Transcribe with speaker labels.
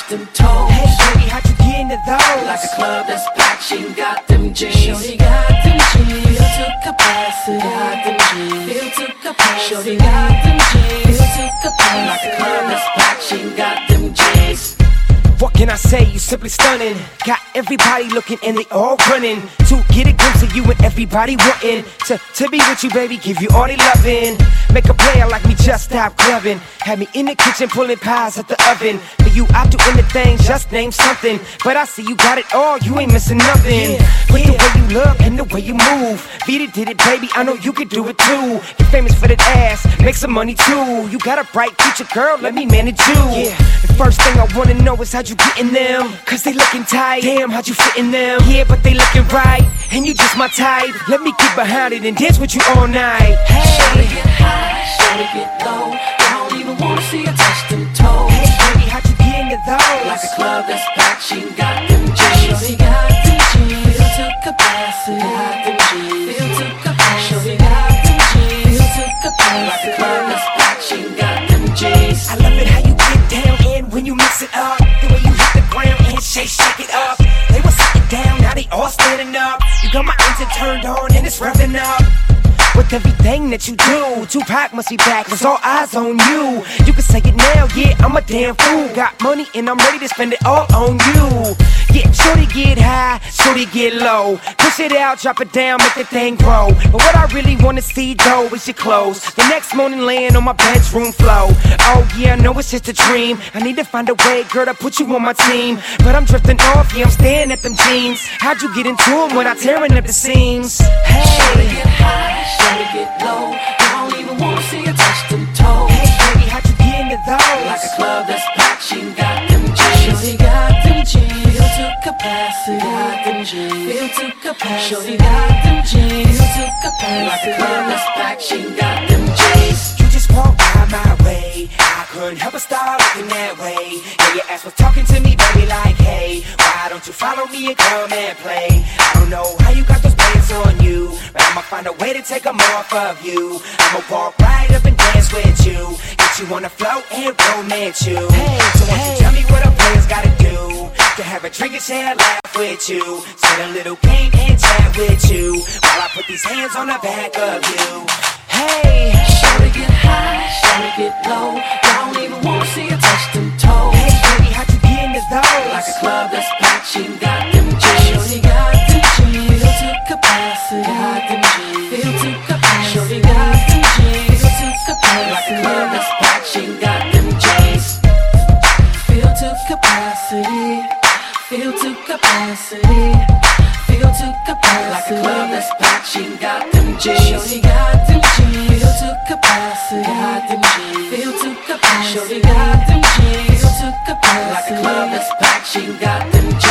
Speaker 1: them toes.
Speaker 2: Hey baby, how'd you get into those?
Speaker 1: Like a club that's packed, she got them jeans.
Speaker 2: Shorty got them jeans.
Speaker 1: Feel to capacity. Got them jeans.
Speaker 2: Feel to capacity.
Speaker 1: Shorty got them jeans.
Speaker 2: Feel to capacity.
Speaker 1: Like a club that's packed, she got them jeans.
Speaker 2: What can I say? You simply stunning. Got everybody looking and they all running to get a glimpse of you and everybody wanting to be with you, baby. Give you all they loving. Make a player like me just stop clubbing. Had me in the kitchen pulling pies at the oven. For you out doing the things, just name something. But I see you got it all, you ain't missing nothing. With the way you look and the way you move, Vita did it, baby. I know you could do it too. You're famous for that ass, make some money too. You got a bright future, girl. Let me manage you. Yeah. The first thing I wanna know is how'd you get in them? Cause they looking tight. Damn, how'd you fit in them? Yeah, but they looking right, and you just my type. Let me get behind it and dance with you all night. Hey,
Speaker 1: Shawty get high, shawty get low. I don't even wanna see her touch them toes.
Speaker 2: hey, baby, how'd you get into those?
Speaker 1: Like a club that's packed, she got them jeans. Shawty got them jeans. Feel to capacity. Got them jeans. Feel to capacity. Shawty got them jeans. Feel to capacity. Like a club that's packed, she got them jeans.
Speaker 2: I love it how you get down and when you mix it up. The way you hit the ground and shake it up. They was sitting down, now they all standing up. You got my engine turned on and it's revving up. With everything that you do, Tupac must be back, cause all eyes on you. You can say it now, yeah, I'm a damn fool. Got money and I'm ready to spend it all on you. Yeah, shorty get high, shorty get low. Push it out, drop it down, make the thing grow. But what I really wanna see though is your clothes. The next morning laying on my bedroom floor. Oh yeah, I know it's just a dream. I need to find a way, girl, to put you on my team. But I'm drifting off, yeah, I'm staring at them jeans. How'd you get into them without tearing up the seams?
Speaker 1: Shawty
Speaker 2: Hey,
Speaker 1: get high, shawty get low. I don't even wanna see her touch them toes.
Speaker 2: hey baby, how'd you get into those?
Speaker 1: Like a club that's packed, she got them jeans. Shawty got them jeans. Feel to capacity. Got them jeans. Feel to capacity. Shawty got them jeans. Feel to capacity. Like a club that's packed, she got them jeans.
Speaker 2: You just walked by my way, I couldn't help but start looking that way. Yeah, your ass was talking to me, baby, like, hey, why don't you follow me and come and play? I don't know how you got those bands on you, but I'ma find a way to take them off of you. I'ma walk right up and dance with you, get you on the floor and romance you. Hey, so won't you tell me what a player's gotta do to have a drink and share a laugh with you? Set a little game and chat with you while I put these hands on the back of you. Hey,
Speaker 1: Shawty get high, shawty get low. I don't even wanna see her touch them toes.
Speaker 2: hey baby, how'd you get into those?
Speaker 1: Like a club that's packed, she got them jeans. Shawty got them jeans. Feel to capacity. Got them jeans. Feel to capacity. Shawty got them jeans. Feel to capacity. Like a club that's packed, she got them jeans. Feel to capacity. Feel to capacity. Feel to capacity. Like a club that's packed, she got them jeans. Shawty got them jeans. Feel to capacity. Got them jeans. Feel to capacity. Shawty got them jeans. Feel to capacity. Like a club that's packed, she got them jeans.